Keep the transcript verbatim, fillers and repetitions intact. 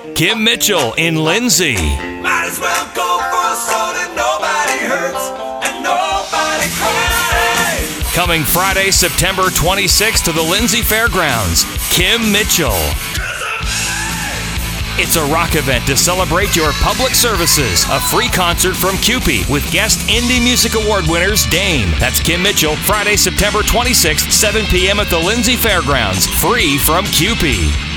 Kim Mitchell in Lindsay. Might as well go for so that nobody hurts and nobody cries. Coming Friday, September twenty-sixth to the Lindsay Fairgrounds, Kim Mitchell. It's a rock event to celebrate your public services. A free concert from Cupid with guest Indie Music Award winners Dame. That's Kim Mitchell, Friday, September twenty-sixth, seven p.m. at the Lindsay Fairgrounds. Free from Cupid.